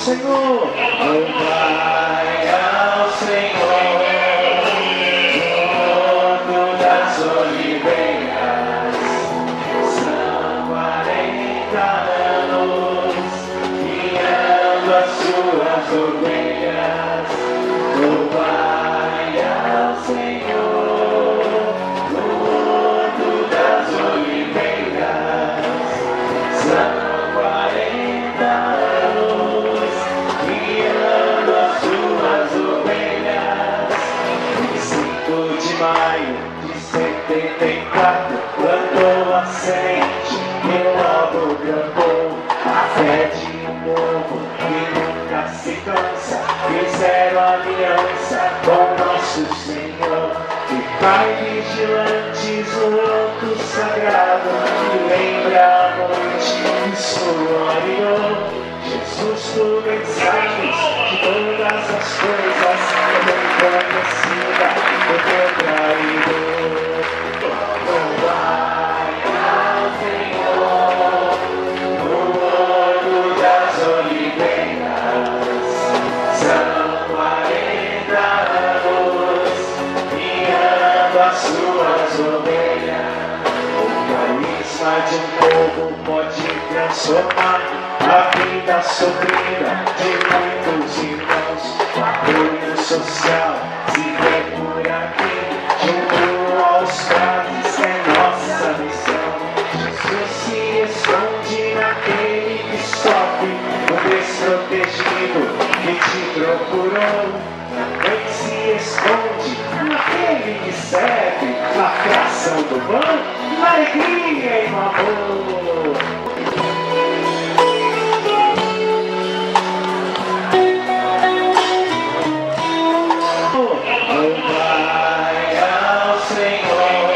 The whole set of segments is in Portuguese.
Senhor. Louvai ao Senhor, mundo das oliveiras. São 40 anos guiando as suas ovelhas. Louvai ao Senhor, mundo das oliveiras. São 40 anos guiando as suas ovelhas. 5 de maio de 74 plantou a semente e logo plantou a fé de um povo que nunca se cansa. Fizeram aliança com nosso Senhor, e Pai vigilantes no alto sagrado, que lembra a noite que soareou. Jesus, tu bem sabes de todas as coisas, é bem conhecida o teu traidor. Louvai ao Senhor, no mundo das oliveiras. São 40 anos guiando as suas ovelhas. O carisma de um povo pode transformar a vida sofrida de muitos irmãos. O apoio social se vê por aqui, junto aos padres é nossa missão. Jesus se esconde naquele que sofre, o desprotegido que te procurou. Também se esconde naquele que serve na fração do pão, na alegria e no amor. Louvai ao Senhor,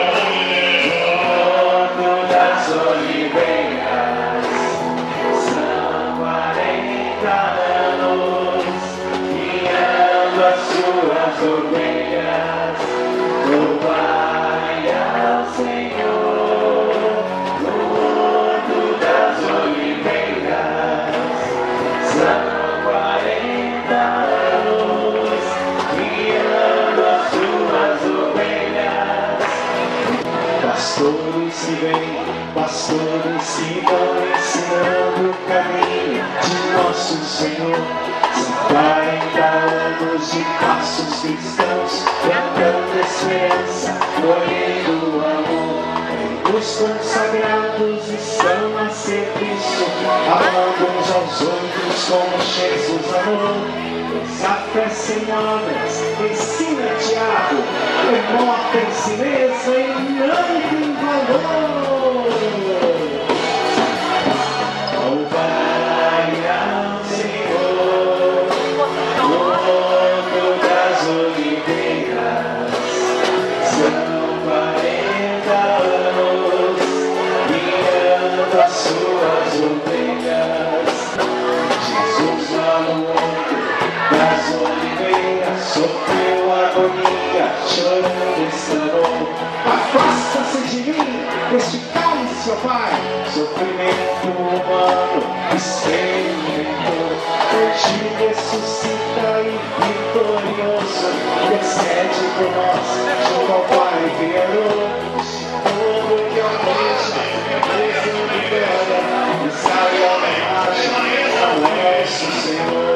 mundo das oliveiras. São 40 anos guiando as suas ovelhas. Louvai ao Senhor, mundo das oliveiras. São 40 anos guiando as suas ovelhas. Pastores que vêm, pastores que vão ensinando o caminho de nosso Senhor. São 40 anos de passos cristãos, plantando esperança, colhendo amor. Os consagrados estão a serviço, amando uns aos outros como Jesus amou. A fé sem obras, ensina Tiago, remota em si mesmo e não tem valor. Louvai ao Senhor, mundo das oliveiras. São 40 anos guiando as suas ovelhas. Jesus lá no mundo das oliveiras sofreu agonia, chorando exclamou: afasta-se de mim, este cálice, ó Pai. Sofrimento humano experimentou, hoje ressuscita e vitorioso, intercede por nós, junto ao Pai glorioso. Povo que almeja, Deus libera, e sai a homenagem ao nosso Senhor.